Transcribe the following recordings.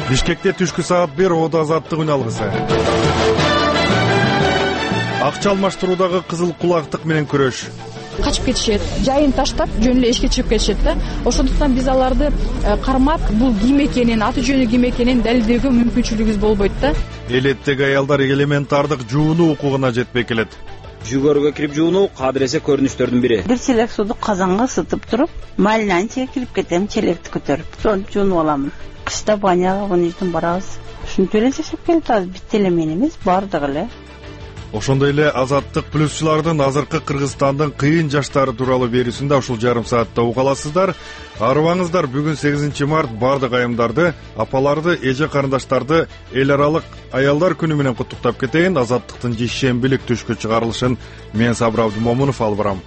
Бишкекте түшкү саат 1 Оодо азаттык үн алгысы. Акча алмаштыруудагы кызыл кулактык менен күрөш. Качып кетишет, жайын таштап жөн эле эшикке чыгып кетишет да. Ошондуктан биз аларды кармап, бул ким экенин, аты жөнү ким экенин далилдөөгө мүмкүнчүлүгүбүз болбойт да. Элеттеги аялдар элементардык жуунуу укугуна жетпей келет. Жүгөрүгө кирип жуунуу кадыресе көрүнүштөрдүн бири. Бир челек сууду казанга ысытып туруп, майланын чекирип кетем, челекти көтөрүп, сону жуунуп аламын. Кышта баняга муну үчүн барабыз. Ушинтип эле жашап келатабыз, бит эле мен эмес, бардыгы эле. Ошондой эле азаттык плюсчулардын азыркы Кыргызстандын кыйын жаштары тууралуу берүүсүндө ушул жарым саатта уга аласыздар. Арыбаңыздар, бүгүн 8 март бардык айымдарды, апаларды, эже карындаштарды эл аралык аялдар күнү менен куттуктап кетейин. Азаттыктын жешембилик түшкү чыгарылышын мен Сабыр Абдымомунов алып барам.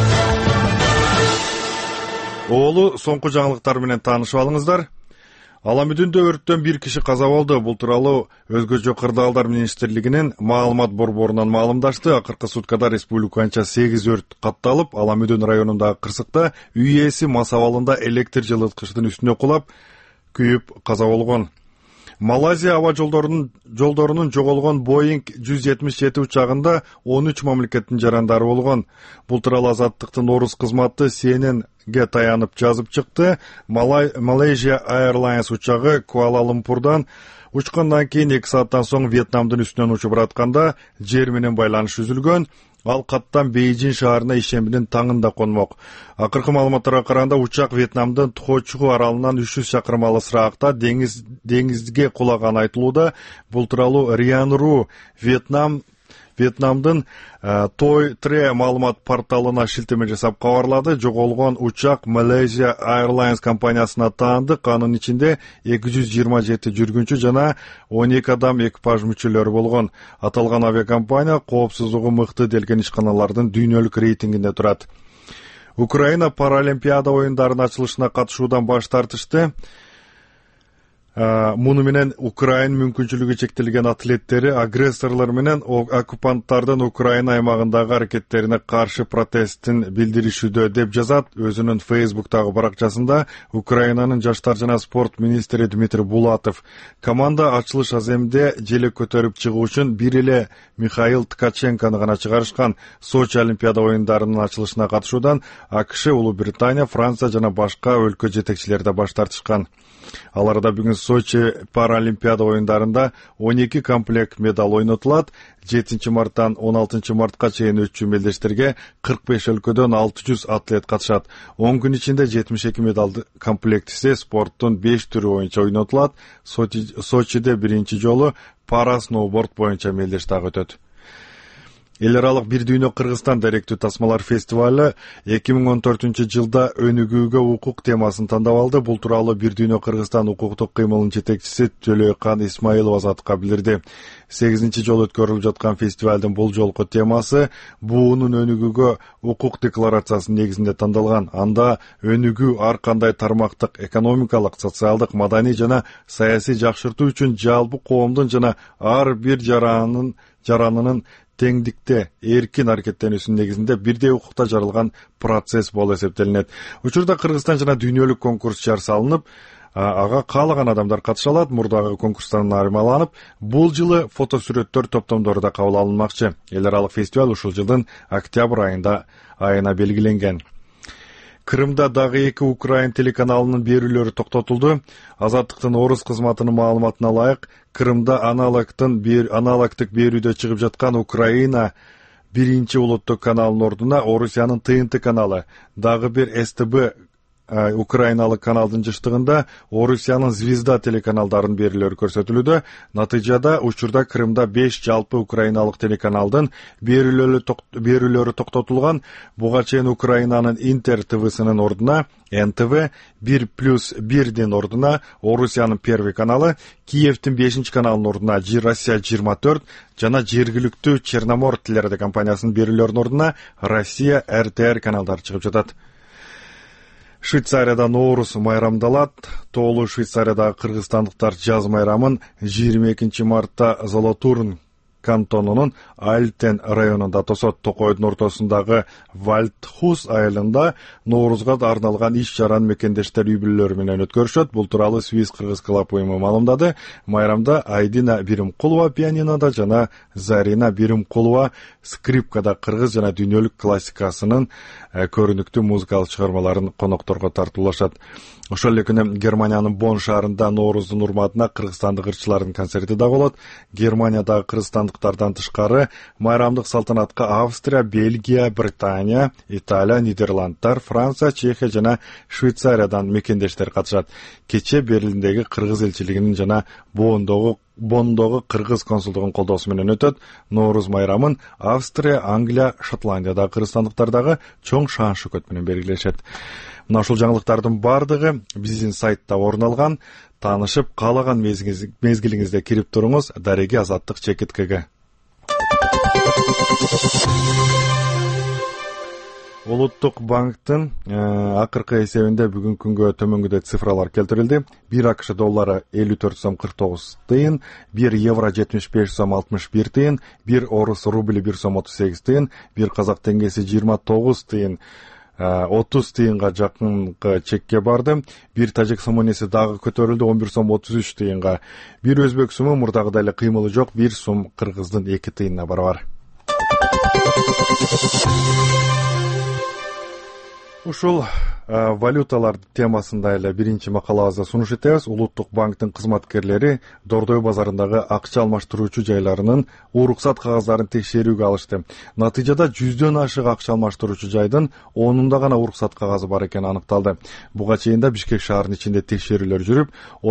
Оолу соңку жаңылыктар менен таанышып алыңыздар. Аламүдүндө өрттөн бир киши каза болду. Бул тууралуу Өзгөчө кырдаалдар министрлигинин маалымат борборунан маалымдашты. Акыркы суткада республика боюнча 8 өрт катталып, Аламүдүн районундагы кырсыкта үй ээси мас абалында электр жылыткычтын үстүнө кулап, күйүп каза болгон. Малайзия аба жолдорунун жоголгон Boeing 177 учагында 13 мамлекеттин жарандары болгон. Бул тууралуу Азаттыктын орус кызматы CNN-ге таянып жазып чыкты. Malaysia Airlines учагы Куала-Лумпурдан учкандан кийин 2 сааттан соң Вьетнамдын үстүнөн учуп баратканда жер менен байланыш үзүлгөн. Ал каттан Бейжин шаарына ишембинин таңында конмок. Акыркы маалыматтарга караганда учак Вьетнамдын Тхочху аралынан 300 чакырым алысыраакта деңизге кулаганы айтылууда. Бул тууралуу Риан.ру Вьетнамдын Той Тре маалымат порталына шилтеме жасап кабарлады. Жоголгон учак Malaysia Airlines компаниясына таандык. Анын ичинде 227 жүргүнчү жана 12 адам экипаж мүчөлөрү болгон. Аталган авиакомпания коопсуздугу мыкты делген ишканалардын дүйнөлүк рейтингинде турат. Украина Паралимпиада оюндарынын ачылышына катышуудан баш тартышты. Муну менен Украина мүмкүнчүлүгү чектелген атлеттери агрессорлор менен оккупанттардын Украина аймагындагы аракеттерине каршы протесттин билдиришүүдө деп жазат өзүнүн Facebook'тагы баракчасында Украинанын жаштар жана спорт министри Дмитрий Булатов. Команда ачылыш аземде желек көтөрүп чыгуу үчүн бир эле Михаил Ткаченкону гана чыгарышкан. Сочи Олимпиада оюндарынын ачылышына катышуудан АКШ, Улуу Британия, Франция жана башка өлкө жетекчилери да баш тартышкан. Аларда бүгүн Сочи Паралимпиада оюндарында 12 комплект медаль ойнотулат. 7 марттан 16 мартка чейин өтчү мелдештерге 45 өлкөдөн 600 атлет катышат. 10 күн ичинде 72 медаль комплектиси спорттун 5 түрү боюнча ойнотулат. Сочиде биринчи жолу пара сноуборд боюнча мелдеш дагы өтөт. Эл аралык бир дүйнө Кыргызстан даректүү тасмалар фестивалы 2014 жылда өнүгүүгө укук темасын тандап алды. Бул тууралуу бир дүйнө Кыргызстан укуктук кыймылынын жетекчиси Төлөкан Исмаилов Азатка билдирди. 8 жолу өткөрүлүп жаткан фестивалдын бул жолку темасы буунун өнүгүүгө укук декларациясынын негизинде тандалган. Анда өнүгүү ар кандай тармактык экономикалык, социалдык, маданий жана саясий жакшыртуу үчүн жалпы коомдун жана ар бир жаранынын теңдикте эркин аракеттенүүсүнүн негизинде бирдей укукта жаралган процесс болуп эсептелинет. Учурда Кыргызстан жана дүйнөлүк конкурс жар салынып, ага каалаган адамдар катыша алат. Мурдагы конкурстан айырмаланып, бул жылы фотосүрөттөр топтомдору да кабыл алынмакчы. Эл аралык фестиваль ушул жылдын октябрь айына белгиленген. Крымда дагы 2 Украин телеканалынын берүүлөрү токтотулду. Азаттыктын орус кызматынын маалыматына ылайык, Крымда аналогтук берүүдө чыгып жаткан Украина биринчи улуттук каналынын ордуна Орусиянын ТНТ каналы, дагы бир СТБ украиналык каналдын жыштыгында Орусиянын Звезда телеканалдарынын берүүлөрү көрсөтүлүүдө. Натыйжада учурда Крымда 5 жалпы украиналык телеканалдын берүүлөрү токтотулган. Буга чейин Украинанын Интер ТВсынын ордуна НТВ, 1+1дин ордуна Орусиянын Первый каналы, Киевдин 5 каналынын ордуна Россия 24 жана жергиликтүү Черномор телерадиокомпаниясынын берүүлөрүнүн ордуна Россия РТР каналдары чыгып жатат. Швейцарияда Ноорус майрамдалат. Тоолуу Швейцариядагы кыргызстандыктар жаз майрамын 22 мартта Золотурн кантонунун Альтен районунда тосот токойдун ортосундагы Вальдхус айылында Ноорузга арналган иш-чараны мекендештер үй бүлөлөрү менен өткөрүшөт. Бул тууралуу Свиз Кыргыз клуб уюму маалымдады. Майрамда Айдина Биримкулова пианинода жана Зарина Биримкулова скрипкада кыргыз жана дүйнөлүк классикасынын көрүнүктүү музыкалык чыгармаларын конокторго тартуулашат. Ошол эле күнү Германиянын Бонн шаарында Ноорузун урматына кыргызстандык ырчылардын концерти да болот. Германиядагы кыргызстандыктардан тышкары майрамдык салтанатка Австрия, Бельгия, Британия, Италия, Нидерландтар, Франция, Чехия жана Швейцариядан мекендештер катышат. Кече Берлиндеги кыргыз элчилигинин жана Бонндогу кыргыз консулдугунун колдоосу менен өтөт. Ноорус майрамын Австрия, Англия, Шотландиядагы кыргызстандыктардагы чоң шан-шөкөт менен белгилешет. Мына ушул жаңылыктардын бардыгы биздин сайтта орун алган. Таанышып, каалаган мезгилиңизде кирип туруңуз дареги азаттык чекиткеге. Улуттук банктын акыркы эсебинде бүгүнкү күнгө төмөнгүдөй цифралар келтирилди. 1 АКШ доллары 54 сом 49 тыйын, 1 евро 75 сом 61 тыйын, 1 орус рубли 1 сом 38 тыйын, 1 казак теңгеси 29 тыйын 30 тыйынга жакынкы чекке барды. 1 тажик сомунеси дагы көтөрүлдү 11 сом 33 тыйынга. 1 өзбек суму мурдагыдай эле кыймылы жок 1 сом кыргыздын 2 тыйынына барабар. Ушул валюталар темасында эле биринчи макалабызды сунуш этебиз. Улуттук банктын кызматкерлери Дордой базарындагы акча алмаштыруучу жайларынын уруксат кагаздарын текшерүүгө алышты. Натыйжада 100дөн ашык акча алмаштыруучу жайдын 10-унда гана уруксат кагазы бар экени аныкталды. Буга чейин да Бишкек шаарынын ичинде текшерүүлөр жүрүп,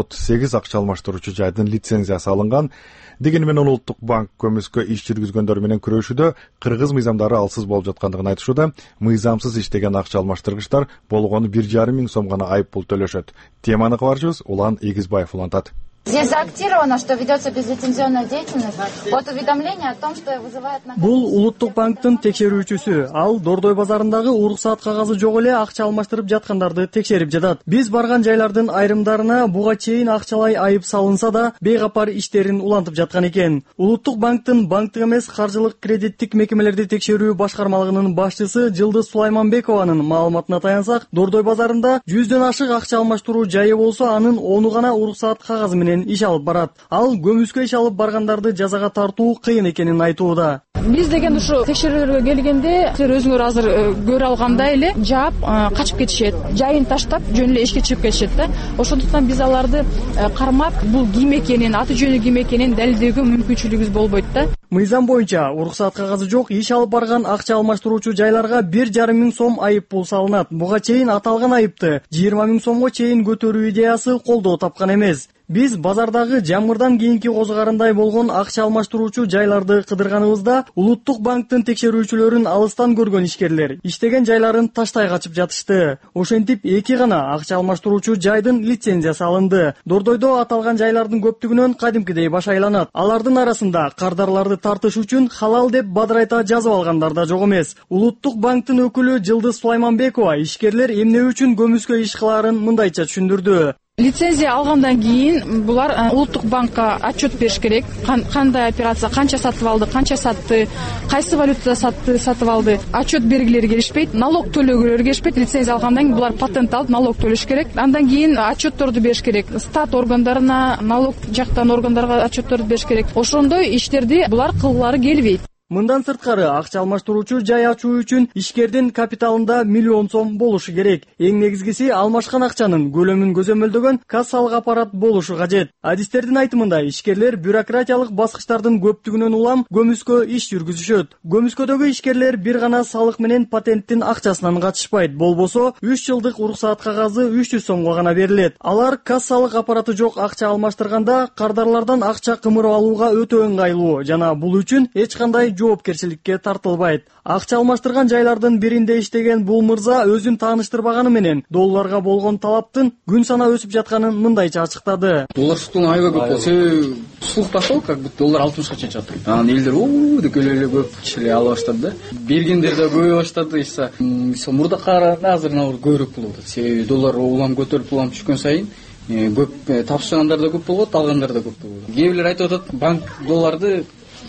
38 акча алмаштыруучу жайдын лицензиясы алынган. Дегени менен Улуттук банк көмүскө иш жүргүзгөндөр менен күрөшүүдө кыргыз мыйзамдары алсыз болуп жаткандыгын айтышууда. Мыйзамсыз иштеген акча алмаштыргычтар болгону 1,5 миң сом гана айып пул төлөшөт. Теманы кабарчыбыз Улан Эгизбаев улантат. Здесь заактировано, что ведется безлицензионная деятельность. Вот уведомление о том, что вызывает наказание. Бул Улуттук банктын текшерүүчүсү. Ал Дордой базарындагы уруксаат кагазы жок эле акча алмаштырып жаткандарды текшерип жатат. Биз барган жайлардын айрымдарына буга чейин акчалай айып салынса да, бейгапар иштерин улантып жаткан экен. Улуттук банктын банктык эмес каржылык кредиттик мекемелерди текшерүү башкармалыгынын башчысы Жылдыз Сулайманбекованын маалыматына таянсак, Дордой базарында 100дөн ашык акча алмаштыруу жайы болсо, анын 10-у гана уруксаат кагазы менен иш алып барат. Ал көмүскө иш алып баргандарды жазага тартуу кыйын экенин айтууда. Биз деген ушу текшерүүгө келгенде силер өзүңөр азыр көрө алгандай эле жаап качып кетишет. Жайын таштап жөн эле эшикке чыгып кетишет да. Ошондуктан биз аларды кармап, бул ким экенин, аты жөнү ким экенин далилдөөгө мүмкүнчүлүгүбүз болбойт да. Мыйзам боюнча уруксаат кагазы жок иш алып барган акча алмаштыруучу жайларга 1,5 миң сом айып пул салынат. Буга чейин аталган айыпты 20 миң сомго чейин көтөрүү идеясы колдоо тапкан эмес. Биз базардагы жамгырдан кийинки козгарындай болгон акча алмаштыруучу жайларды кыдырганыбызда Улуттук банктын текшерүүчүлөрүн алыстан көргөн ишкерлер иштеген жайларын таштай качып жатышты. Ошентип 2 гана акча алмаштыруучу жайдын лицензиясы алынды. Дордойдо аталган жайлардын көптүгүнөн кадимкидей баш айланат. Алардын арасында кардарларды тартыш үчүн халал деп бадырайта жазып алгандар да жок эмес. Улуттук банктын өкүлү Жылдыз Сулайманбекова ишкерлер эмне үчүн көмүскө иш кылаарын мындайча түшүндүрдү. Лицензия алгандан кийин булар Улуттук банкка отчет бериш керек. Кандай операция, канча сатып алды, канча сатты, кайсы валютада сатып алды. Отчет бергилери келишпейт, налог төлөгүлөрү келишпейт. Лицензия алгандан кийин булар патент алып налог төлөш керек. Андан кийин отчетторду бериш керек. Стат органдарына, налог жактан органдарга отчетторду бериш керек. Ошондой иштерди булар кылгылары келбейт. Мындан сырткары акча алмаштыруучу жай ачуу үчүн ишкердин капиталында 1 миллион сом болушу керек. Эң негизгиси алмашкан акчанын көлөмүн көзөмөлдөгөн кассалык аппарат болушу кажет. Адистердин айтымында ишкерлер бюрократиялык баскычтардын көптүгүнөн улам көмүскө иш жүргүзүшөт. Көмүскөдөгү ишкерлер бир гана салык менен патенттин акчасынан катышпайт. Болбосо 3 жылдык уруксаат кагазы 300 сомго гана берилет. Алар кассалык аппараты жок акча алмаштырганда кардарлардан акча кымырып алууга өтө ыңгайлуу жана бул үчүн эч кандай жоопкерчиликке тартылбайт. Акча алмаштырган жайлардын биринде иштеген бул мырза өзүн тааныштырбаганы менен долларга болгон талаптын күн сана өсүп жатканын мындайча ачыктады. Доллар сутуну аябай көп болсо, слух пошел, как будто доллар 60-ка чейин чыгат. Анан элдер деп эле көп кишилер ала баштады да. Бергендер да көбөйө баштады. Мисалы мурда караганда азыр көбүрөөк болуп атат. Себеби доллар улам көтөрүлүп улам түшкөн сайын көп тапшыргандар да көп болот, алгандар да көп болот. Кээ бирлер айтып атат, банк долларды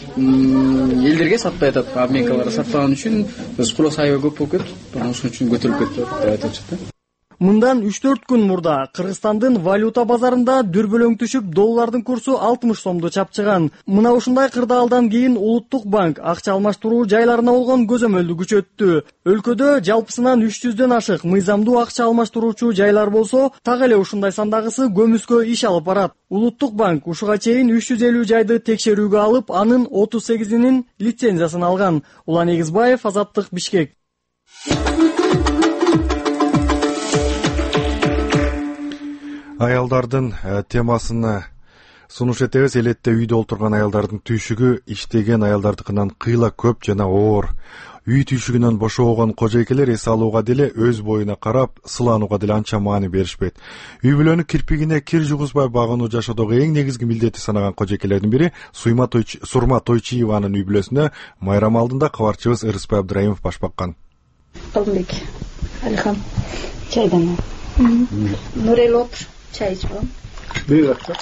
элдерге сатпай атат, обменкаларга сатпаган үчүн спрос аябай көп болуп кетип, ошон үчүн көтөрүлүп кетти деп айтып атышат. Мындан 3-4 күн мурда Кыргызстандын валюта базарында дүрбөлөң түшүп, доллардын курсу 60 сомду чапчыган. Мына ушундай кырдаалдан кийин Улуттук банк акча алмаштыруу жайларына болгон көзөмөлдү күчөттү. Өлкөдө жалпысынан 300дөн ашык мыйзамдуу акча алмаштыруучу жайлар болсо, так эле ушундай сандагысы көмүскө иш алып барат. Улуттук банк ушуга чейин 350 жайды текшерүүгө алып, анын 38-инин лицензиясын алган. Улан Эгизбаев, Азаттык, Бишкек. Аялдардын темасына сунуш этебиз. Элетте үйдө отурган аялдардын түйшүгү иштеген аялдардыкынан кыйла көп жана оор. Үй түйшүгүнөн бошобогон кожойкелер эс алууга деле, өз боюна карап сыланууга деле анча маани беришпейт. Үй бүлөнүн кирпигине кир жугузбай багынуу жашоодогу эң негизги милдети санаган кожойкелердин бири Сурма Тойчиеванын үй бүлөсүнө майрам алдында кабарчыбыз Ырыспай Абдыраимов баш баккан. Калмбек Алихан чайдан. Нурел отур, чай ич балам. Бuyursa.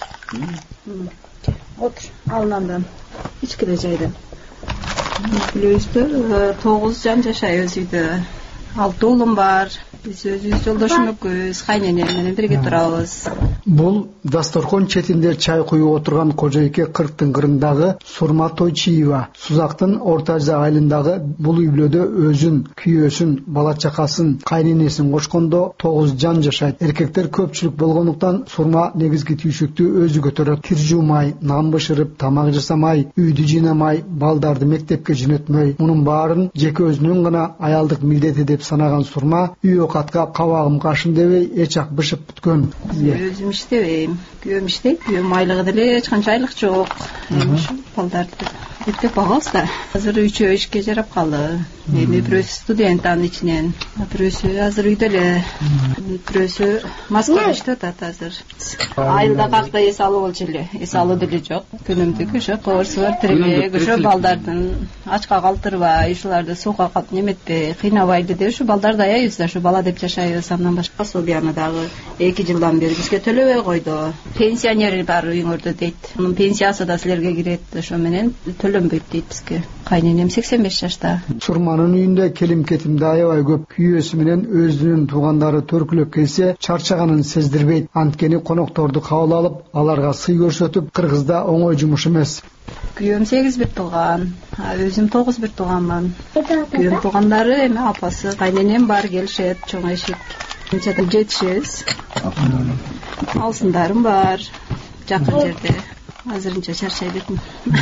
Отур, алынандан. Ичкиде жайдан. Билесиздер, 9 жан жашайбыз үйдө. 6 уулум бар. Биз өзүбүз жолдошум экөөбүз, кайненем менен бирге турабыз. Бул дасторкон четинде чай куюп отурган кожойке 40-тын кырындагы Сурма Тойчиева. Сузактын Орта Азия айылындагы бул үй бүлөдө өзүн, күйөөсүн, бала чакасын, кайненесин кошкондо 9 жан жашайт. Эркектер көпчүлүк болгондуктан Сурма негизги түйшүктү өзү көтөрөт. Кир жуумай, нан бышырып, тамак жасамай, үйдү жыйнамай, балдарды мектепке жөнөтмөй, мунун баарын жеке өзүнүн гана аялдык милдети деп санаган Сурма үй окатка кабагым кашын дебей эч ак бышып бүткөн. Өзүм иштебейм, күйөөм иштейт, күйөөм айлыгы деле эч канча айлык жок. Ошо балдарды эптеп багабыз да. Азыр үчөө ишке жарап калды. Эми бирөөсү студент анын ичинен, бирөөсү азыр үйдө эле, бирөөсү Москвада иштеп атат азыр. Айылда какта эс алуу болчу эле, эс алуу деле жок. Күнүмдүк ошо кобурсу бар тирелек, ошо балдардын ачка калтырбай, ушуларды сууга калып неметпей, кыйнабайды деп ошо балдарды аяйбыз да, ошо бала деп жашайбыз. Андан башка пособияны дагы 2 жылдан бери бизге төлөбөй койду. Пенсионер бар үйүңөрдө дейт. Анын пенсиясы да силерге кирет, ошо менен төлөнбөйт дейт бизге. Кайненем 85 жашта. Сурманын үйүндө келим-кетимди аябай көп. Күйөөсү менен өзүнүн туугандары төркүлөп келсе, чарчаганын сездирбейт. Анткени конокторду кабыл алып, аларга сый көрсөтүп, Кыргызда оңой жумуш эмес. Күйөөм 8 бир тууган, өзүм 9 бир тууганмын. Күйөөм туугандары эми апасы, кайненем бар келишет, чоң эшик. Анчада жетишебиз. Алсындарым бар, жакын жерде. Азырынча чарчай бетим.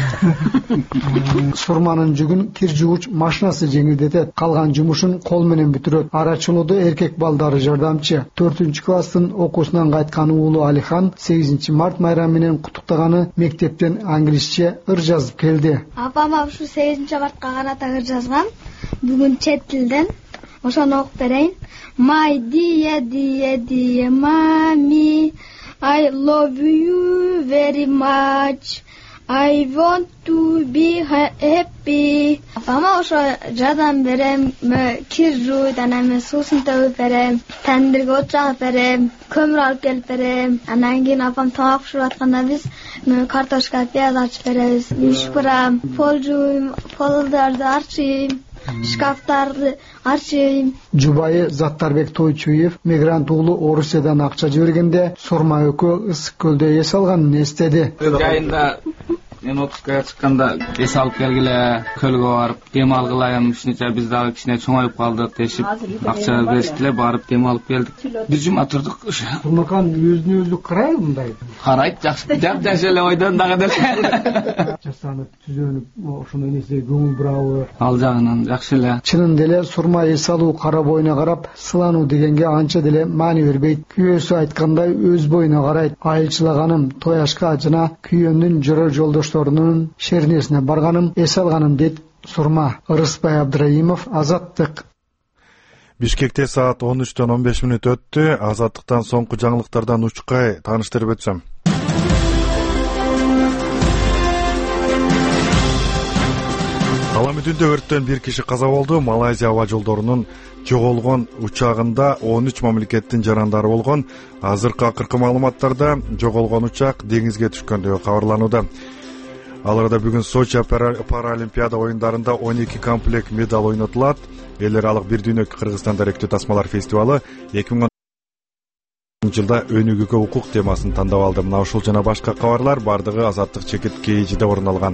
Сурманын жүгүн кир жууч машинасы жеңилдетет. Калган жумушун кол менен бүтүрөт. Арачылоодо эркек балдары жардамчы. 4-класстын окуусунан кайткан уулу Алихан 8 март майрамы менен куттуктаганы мектептен англисче ыр жазып келди. Апам ушу 8 мартка карата ыр жазган. Бүгүн чет тилден ошону окуп берейин. My dear mommy, I love you very much. I want to be happy. Апама ошо жардам берем, кир жууйдан эми суусун төгүп берем, тандырга от жагып берем, көмүр алып келип берем. Андан кийин апам тамак пиширип атканда биз картошка, пияз ачып беребиз. Иш бурам, пол жууйм, полдарды арчыйм. Шкафтарды арчыйм. Жубайы Заттарбек Тойчуев мигрант уулу Орусиядан акча жибергенде Сурма экөө ысык көлдө эс алганын эстеди. Жайында мен отпускага чыкканда эс алып келгиле, көлгө барып дем алгылайм, ушунча биз дагы кичине чоңоюп калдык дешип, акча бериштиле, барып дем алып келдик. Биз жума турдук ошо. Сурмакан өзүнө өзү карайбы мындай? Карайт, жакшы. Жап-жаш эле ойдон дагы деле. Жасанып, түзөнүп, ошону энеси көңүл бурабы? Ал жагынан жакшы эле. Чынында эле Сурма эс алуу кара боюна карап, сылануу дегенге анча деле маани бербейт. Күйөөсү айткандай өз боюна карайт. Айылчылаганым, тояшка жана күйөөмдүн жора жолдошторунун шернесине барганым, эс алганым дейт Сурма. Ырыспай Абдыраимов, Азаттык. Бишкекте саат 13:15 өттү. Азаттыктан соңку жаңылыктардан учкай тааныштырып өтсөм. Аламүдүндө өрттөн 1 киши каза болду. Малайзия аба жолдорунун жоголгон учагында 13 мамлекеттин жарандары болгон. Азыркы акыркы маалыматтарда жоголгон учак деңизге түшкөн деп кабарланууда. Ал арада бүгүн Сочи паралимпиада оюндарында 12 комплект медаль ойнотулат. Эл аралык бир дүйнөлүк Кыргызстан даректүү тасмалар фестивалы 2010 жылда өнүгүүгө укук темасын тандап алды. Мына ушул жана башка кабарлар бардыгы Азаттык чекит кейжиде орун алган.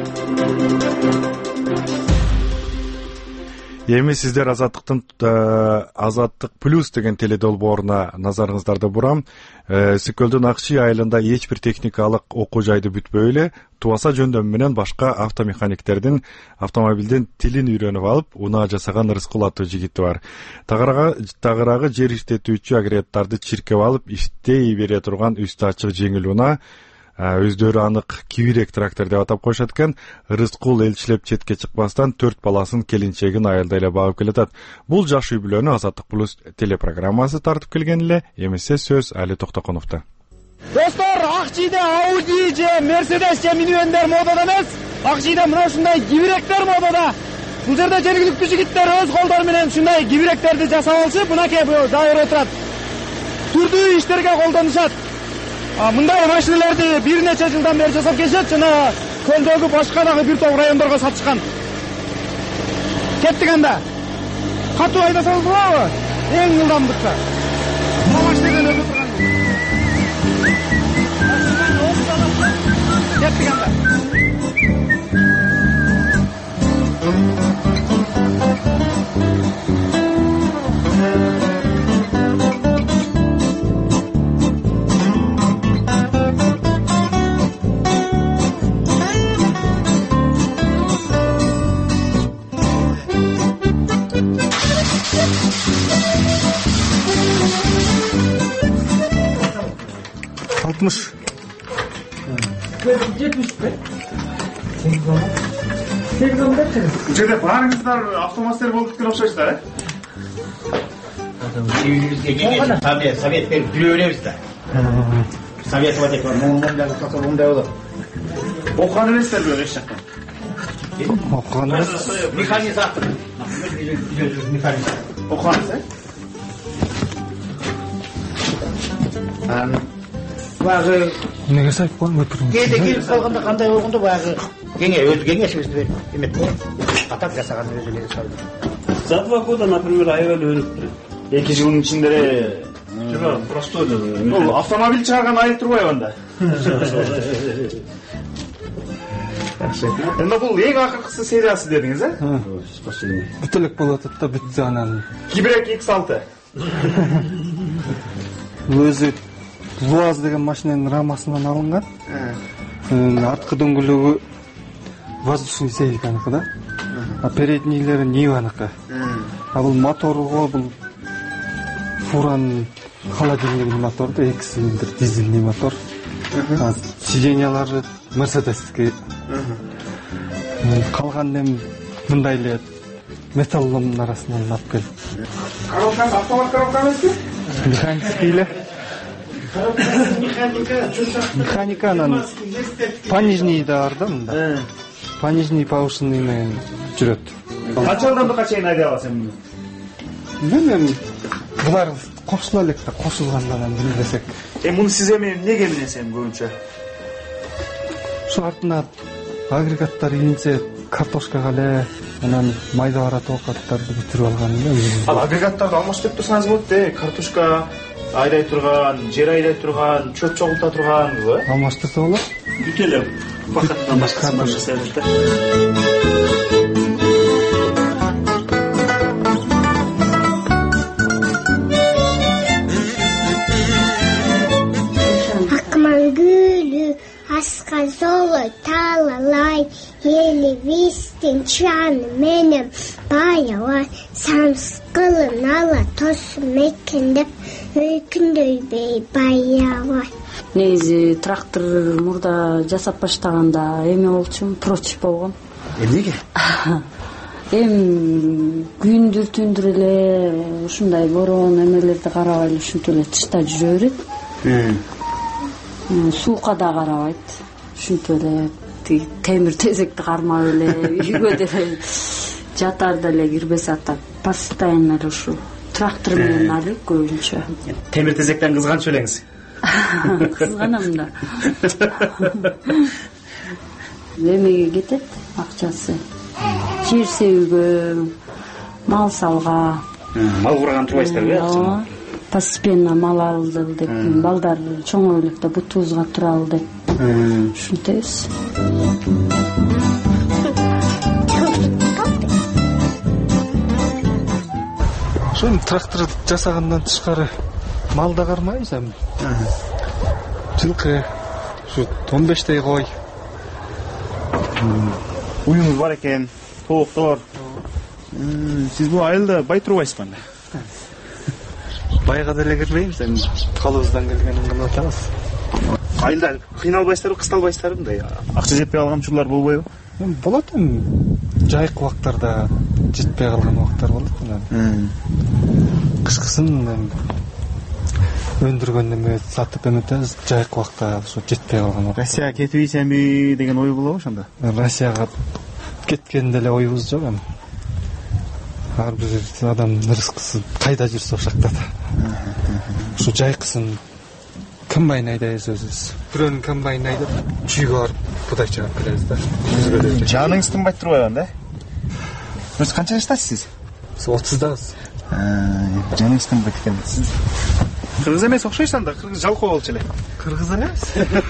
Эми сиздер Азаттык плюс деген теледолбооруна назарыңыздарды бурам. Ысык-Көлдүн Акчи айылында эч бир техникалык окуу жайды бүтпөй эле Туаса жөндөмү менен башка автомеханиктердин автомобилдин тилин үйрөнүп алып, унаа жасаган Рыскул аттуу жигити бар. Тагыраагы жер иштетүүчү агрегаттарды чиркеп алып, иштей бере турган үстү ачык жеңил унаа, өздөрү анык кибирек трактор деп атап коюшат экен. Рыскул элчилеп четке чыкпастан 4 баласын келинчегин айылда эле багып келатат. Бул жаш үй бүлөнү Азаттык плюс телепрограммасы тартып келген эле. Эмесе сөз Али Токтоконовдо. Достор, Акчиде Ауди же Мерседес же минивендер модада эмес. Акчиде мына ушундай кибиректер модада. Бул жерде жергиликтүү жигиттер өз колдору менен ушундай кибиректерди жасап алышып, мынакей дайыр отурат. Түрдүү иштерге колдонушат. Мындай машиналарды бир нече жылдан бери жасап келишет, жана көлдөгү башка дагы бир топ райондорго сатышкан. Кеттик анда. Катуу айдасаңыз болобу? Эң ылдамдыкта. Бул машинадан өтүп турган. Кеттик анда. Altmış. 70 be. 80 метр. Жерде баарыңыздар автомастер болуп кеткен окшойсуздар, э? Үйүбүзгө келген совет берип жүрө беребиз да. Совет деп мындай кылса мындай болот. Окуган эмессиздерби эч жактан? Окуган эмес. Механизатор. Окугансыз, э? Багы Неге сайып коюм өтүрүм. Кээде келип калганда кандай болгондо багы өз кеңешибизди берип эмет атап жасаган өзү эле салды. За 2 года, например, аябай өнүктү. 2 жылдын ичинде жок, просто бул автомобиль чыгарган айыл турбайбы анда? Энди бул эң акыркысы сериясы дедиңиз, э? Бүт элек болуп атат да, бүтсө анан. Кибирек X6. Өзү ЛуАЗ деген машинанын рамасынан алынган. Арткы дөңгөлөгү воздушный сейлканыкы да. А переднийлери Ниваныкы. А бул моторго бул Фуран холодильник мотор да, 2 цилиндр дизельный мотор. Сиденьялары Мерседестики. Калган эми мындай эле металлдын арасынан алып келип. Коробкасы автомат коробка эмеспи? Механический эле. Механиканын понижний да бар да мында. Понижний повышенный менен жүрөт. Канча ылдамдыкка чейин айдай аласың муну? Мен булар кошула элек да, кошулгандан билбесек. Муну сиз эми эмнеге минесиз көбүнчө? Ушу артына агрегаттар ийинсе картошкага эле, анан майда бара тоокаттарды бүтүрүп алган эле. Ал агрегаттарды алмаштырып турсаңыз болот да, картошка айдай турган, жер айдай турган, чөп чогулта турганбы? Алмаштырса болот. Бүт эле бакаттан башкасын жасайбыз да. Акман гүлү аска золой талалай, ели вистин чаны менен баялай, самскылын ала тосу мекендеп өйкүндөйбөй баялай. Негизи трактор мурда жасап баштаганда эме болчумун, против болгом. Эмнеге? Күндүр түндүр эле ушундай борон эмелерди карабай эле ушинтип эле тышта жүрө берет. Суукка да карабайт. Ушинтип эле темир тезекти кармап эле үйгө деле жатар деле кирбес атат. Постоянно эле ушул трактор менен али көбүнчө. Темир тезектен кызганчу элеңиз? Кызганам да. эмеге кетет акчасы. Жер себүүгө, мал салга. Мал курган турбайсыздарбы? Ооба. Постепенно мал алды деп, балдар чоңоюп элек бутубузга туралы деп. Ушинтебиз. Ошон трактор жасагандан тышкары мал да кармайбыз эми. Жылкы, ушу 15 кой. Уюңуз бар экен, тооктор. Сиз бул айылда бай турбайсызбы анда? Байга деле кирбейбиз эми, колубуздан келгенин кылып атабыз. Айылда кыйналбайсыздарбы, кысталбайсыздарбы мындай? Акча жетпей калган учурлар болбойбу? Болот эми. Жайкы убактарда жетпей калган убактар болот анан. Кышкысын эми өндүргөн эме сатып эметебиз, жайкы убакта ошо жетпей калган. Россияга кетип ийсемби деген ой болобу ошондо? Россияга кеткен деле оюбуз жок эми. Ар бир адамдын рызкысы кайда жүрсө ошакта да. Ушу жайкысын комбайн айдайбыз өзүбүз. Бирөөнүн комбайн айдап, чүйгө барып будай чыгып келебиз да. Жаныңыз тынбай турбайбы анда? Сиз канча жаштасыз сиз? 30дасыз. Жаныңыз тынбайт экен. Сиз кыргыз эмес окшойсуз анда, кыргыз жалкоо болчу эле. Кыргыз эмес.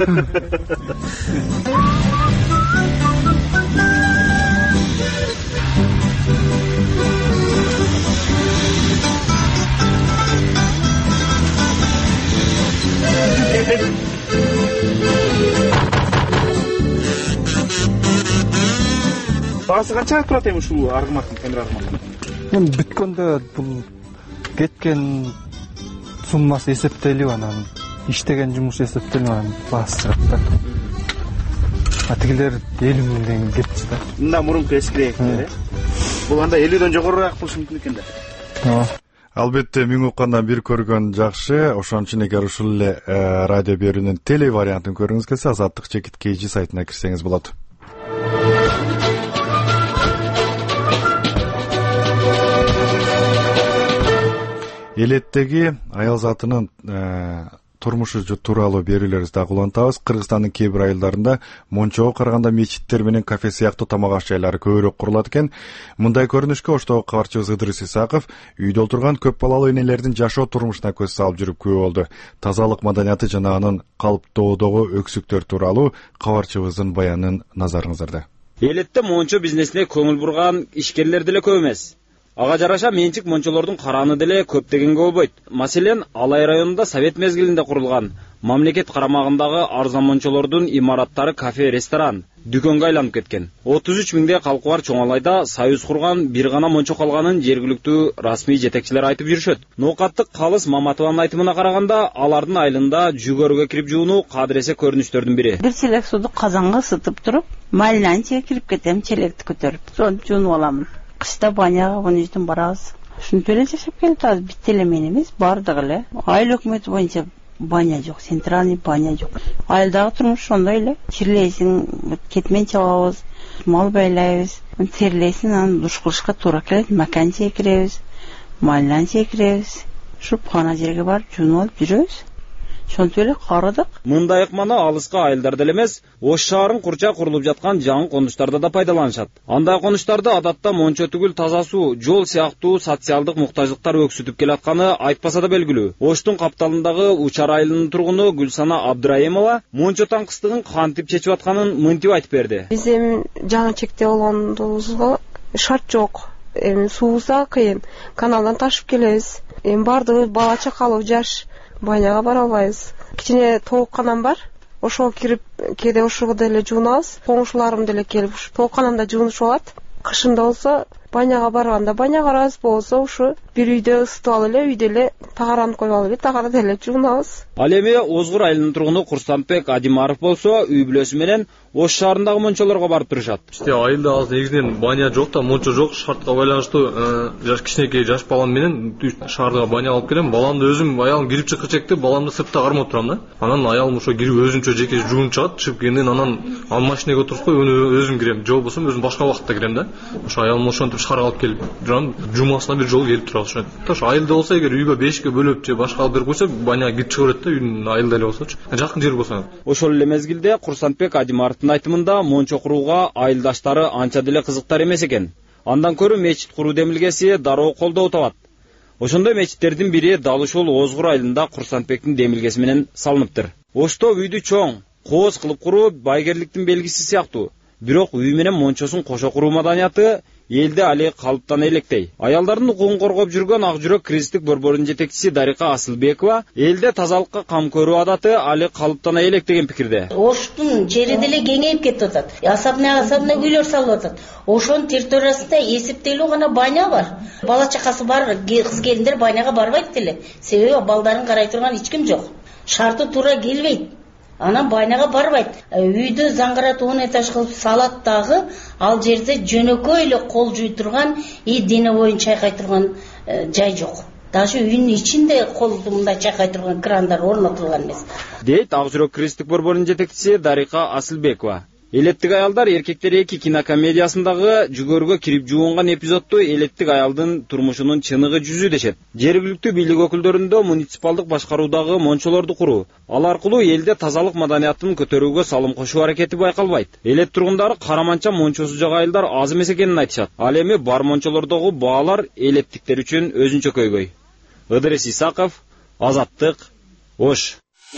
Багасы канчага турат эми ушул аргымактын, темир аргымактын? Эми бүткөндө бул кеткен суммасы эсептелип, анан иштеген жумуш эсептелип, анан баасы чыгат да. Атигилер 50 миңден кетчү да. Мында мурунку эскирээктер, бул анда 50дөн жогорураак болушу мүмкүн экен да. Ооба. Албетте миң уккандан бир көргөн жакшы. Ошон үчүн эгер ушул эле радио берүүнүн теле вариантын көргүңүз келсе, Азаттык /KG сайтына кирсеңиз болот. Элеттеги аял затынын турмушу тууралуу берүүлөрүбүздү дагы улантабыз. Кыргызстандын кээ бир айылдарында мончого караганда мечиттер менен кафе сыяктуу тамак аш жайлары көбүрөөк курулат экен. Мындай көрүнүшкө Оштогу кабарчыбыз Ыдырыс Исаков үйдө отурган көп балалуу энелердин жашоо турмушуна көз салып жүрүп күбө болду. Тазалык маданияты жана анын калыптоодогу өксүктөр тууралуу кабарчыбыздын баянын назарыңыздарда. Элетте мончо бизнесине көңүл бурган ишкерлер деле көп эмес. Ага жараша менчик мончолордун караны деле көптөгөнгө болбойт. Маселен, Алай районунда совет мезгилинде курулган мамлекет карамагындагы арзан мончолордун имараттары кафе, ресторан, дүкөнгө айланып кеткен. 33 миңдей калкы бар чоң Алайда союз курган бир гана мончо калганын жергиликтүү расмий жетекчилер айтып жүрүшөт. Ноокаттык Калыс Маматованын айтымына караганда, алардын айылында жүгөрүгө кирип жуунуу кадыресе көрүнүштөрдүн бири. Бир челек сууду казанга ысытып туруп, майланча кирип кетем, челекти көтөрүп, сонун жуунуп аламын. Кышта баняга күнүштөн барабыз. Ушинтип эле жашап келатабыз. Бит эле мен эмес, бардыгы эле. Айыл өкмөтү боюнча баня жок, центральный баня жок. Айылдагы турмуш ошондой эле. Чирлейсиң, кетмен чабабыз, мал байлайбыз, терлейсиң, анан душ кылышка туура келет, маканча киребиз, майланча киребиз. Ушуп кана жерге барып жуунуп алып жүрөбүз. Ошентип эле карадык. Мындай ыкманы алыска айылдарда эле эмес, Ош шаарын курча курулуп жаткан жаңы конуштарда да пайдаланышат. Андай конуштарда адатта мончо түгүл таза суу, жол сыяктуу социалдык муктаждыктар өксүтүп келатканы айтпаса да белгилүү. Оштун капталындагы Учар айылынын тургуну Гүлсана Абдраимова мончо таңкыстыгын кантип чечип атканын мынтип айтып берди. Биз эми жаңы чекте болгондубузга шарт жок. Эми суубузда кыйын, каналдан ташып келебиз. Эми бардыгыбыз бала чакалуу жаш, баняга бара албайбыз. Кичине тоокканам бар. Ошого кирип, кээде ошого деле жуунабыз. Коңшуларым деле келип, тоокканамда жуунушуп алат. Кышында болсо баняга барганда баняга барабыз, болсо ушу бир үйдө ысытып алып эле, үйдө эле тагаранып коюп алып эле, тагарада эле жуунабыз. Ал эми Озгур айылынын тургуну Курсанбек Адимаров болсо, үй бүлөсү менен Ош шаарындагы мончолорго барып турушат. Айылда азыр негизинен баня жок да, мончо жок, шартка байланыштуу жаш кичинекей жаш балам менен шаарга баня алып келем. Баламды өзүм аялым кирип чыккы чекти, баламды сыртта кармап турам да. Анан аялым ошо кирип өзүнчө жеке жуунуп чыгат, чыгып кенден анан ал машинеге отуруп коюп өзүм кирем. Же болбосо өзүм башка убакытта кирем да. Ошо аялым ошентип шаарга алып келип жүрам, жумасына бир жолу келип тура алышат. Таш айылда болсо эгер үйгө 5ке бөлөп же башка алып берип койсо, баняга кирип чыга берет да, үйдүн айылда эле болсочу. Жакын жер болсо. Ошол эле мезгилде Курсанбек Адимаровдун айтымында мончо курууга айылдаштары анча деле кызыктар эмес экен. Андан көрө мечит куруу демилгеси дароо колдоо табат. Ошондой мечиттердин бири дал ушул Озгур айылында Курсанбектин демилгеси менен салыныптыр. Ошто үйдү чоң, кооз кылып куруу байгерликтин белгиси сыяктуу. Бирок үй менен мончосун кошо куруу маданияты элде али калыптан электей. Аялдардын укугун коргоп жүргөн Ак жүрөк кризистик борборунун жетекчиси Дарика Асылбекова элде тазалыкка кам көрүү адаты али калыптан элек деген пикирде. Оштун жери деле кеңейип кетип атат. Асабна үйлөр салып атат. Ошонун территориясында эсептелүү гана баня бар. Бала чакасы бар кыз келиндер баняга барбайт деле. Себеби балдарын карай турган эч ким жок. Шарты туура келбейт. Анан баняга барбайт. Үйдү заңгаратуун этаж кылып салат дагы, ал жерде жөнөкөй эле кол жуй турган, дене боюн чайкай турган жай жок. Даже үйдүн ичинде колду мындай чайкай турган крандар орнотулган эмес. Дейт Ак жүрөк кризистик борборунун жетекчиси Дарика Асылбекова. Элеттик аялдар эркектер 2 кинокомедиясындагы жүгөргө кирип жуунган эпизодду элеттик аялдын турмушунун чыныгы жүзү дешет. Жергиликтүү бийлик өкүлдөрүндө муниципалдык башкаруудагы мончолорду куруу, ал аркылуу элде тазалык маданиятын көтөрүүгө салым кошуу аракети байкалбайт. Элет тургундары Караманча мончосу жок айылдар аз эмес экенин айтышат. Ал эми бар мончолордогу баалар элеттиктер үчүн өзүнчө көйгөй. Ыдырыс Исаков, Азаттык, Ош.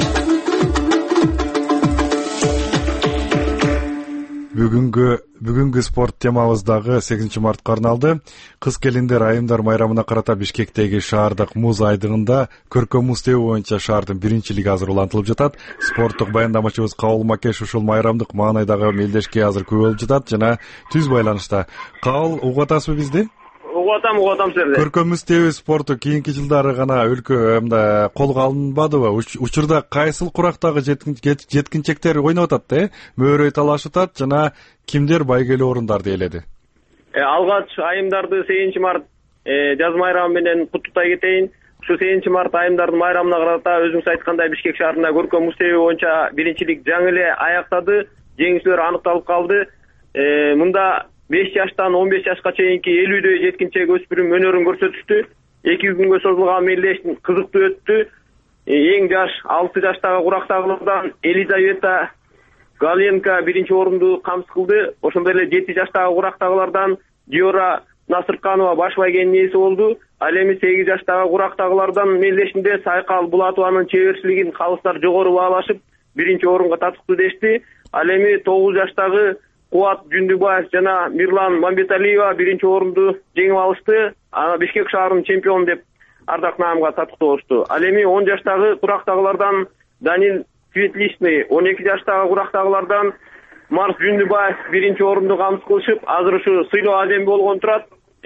Бүгүнгү спорт темабыздагы 8 мартка арналды. Кыз келиндер айымдар майрамына карата Бишкектеги шаардык муз айдыгында көркөм муз тебүү боюнча шаардын биринчилиги азыр улантылып жатат. Спорттук баяндамачыбыз Кабыл Макеш ушул майрамдык маанайдагы мелдешке азыр көп болуп жатат жана түз байланышта. Кабыл, угуп атасызбы бизди? Угуп атам сизди. Көркөм муз тебүү спорту кийинки жылдары гана өлкө колго алынбадыбы? Учурда кайсыл курактагы жеткинчектер ойноп атат, мөөрөй талашып атат жана кимдер байгелүү орундарды ээледи? Алгач айымдарды 8 март жаз майрамы менен куттуктай кетейин. Ушу 8 март айымдардын майрамына карата өзүңүз айткандай Бишкек шаарында көркөм муз тебүү боюнча биринчилик жаңы эле аяктады. Жеңүүчүлөр аныкталып калды. Мында 5 жаштан 15 жашка чейинки 50дөй жеткинчек өспүрүм өнөрүн көрсөтүштү. 2 күнгө созулган мелдеш кызыктуу өттү. Эң жаш 6 жаштагы курактагылардан Елизавета Галенко биринчи орунду камсыз кылды. Ошондой эле 7 жаштагы курактагылардан Диора Насырканова баш байгенин ээси болду. Ал эми 8 жаштагы курактагылардан мелдешинде Сайкал Булатованын чеберчилигин калыстар жогору баалашып, биринчи орунга татыктуу дешти. Ал эми 9 жаштагы Куат Жүндүбаев жана Мирлан Мамбеталиева биринчи орунду жеңип алышты. Бишкек шаарынын чемпиону деп ардак наамга татыктуу болушту. Ал эми 10 жаштагы курактагылардан Данил Светличный, 12 жаштагы курактагылардан Марс Жүндүбаев биринчи орунду камсыз кылышып, азыр ушу сыйлоо адеми болгон турат.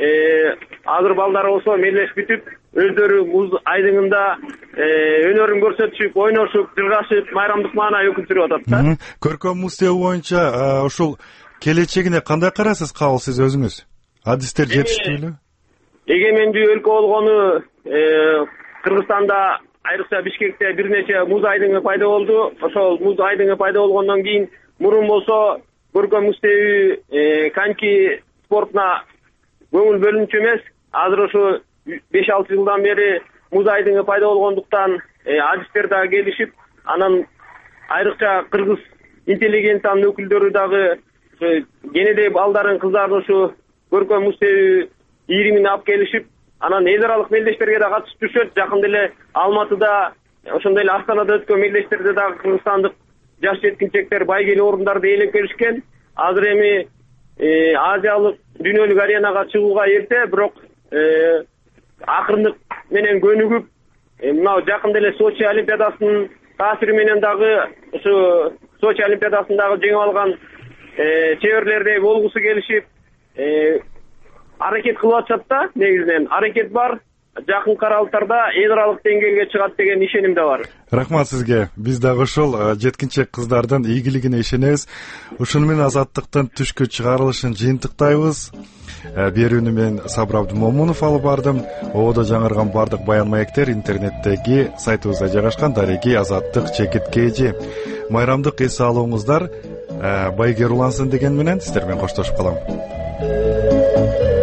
Азыр балдар болсо мелдеш бүтүп, өздөрү муз айдыңында өнөрүн көрсөтүшүп, ойношуп, жыргашып, майрамдык маанай өкүп жүрүп атат да. Көркөм муз тебүү боюнча ушул келечегине кандай карайсыз, Кабыл, сиз өзүңүз? Адистер жетиштүүбү? Эгемендүү өлкө болгону Кыргызстанда, айрыкча Бишкекте бир нече муз айдыңы пайда болду. Ошол муз айдыңы пайда болгондон кийин мурун болсо көркөм муз тебүү коньки спортуна көңүл бөлүнчү эмес. Азыр ушу 5-6 жылдан бери муз айдыңы пайда болгондуктан адистер дагы келишип, анан айрыкча кыргыз интеллигенциянын өкүлдөрү дагы кенедей балдарын, кыздарын ушу көркөм муз тебүү ийримине алып келишип, анан эл аралык мелдештерге да катышып жүрүшөт. Жакында эле Алматыда, ошондой эле Астанада өткөн мелдештерде дагы кыргызстандык жаш жеткинчектер байгелүү орундарды ээлеп келишкен. Азыр эми азиялык дүйнөлүк аренага чыгууга эрте, бирок акырындык менен көнүгүп, мына жакында эле Сочи олимпиадасынын таасири менен дагы ушу Сочи олимпиадасындагы жеңип алган чеберлердей болгусу келишип, аракет кылып атышат да. Негизинен аракет бар. Жакынкы аралыктарда эл аралык деңгээлге чыгат деген ишеним да бар. Рахмат сизге. Биз дагы ошол жеткинчек кыздардын ийгилигине ишенебиз. Ушуну менен азаттыктын түшкү чыгарылышын жыйынтыктайбыз. Берүүнү мен Сабыр Абдымомунов алып бардым. Ободо жаңырган бардык баян маектер интернеттеги сайтыбызда жайгашкан. Дареги Азаттык ЧКТ. Майрамдык эс алууңуздар байгер улансын деген менен сиздер менен коштошуп калам.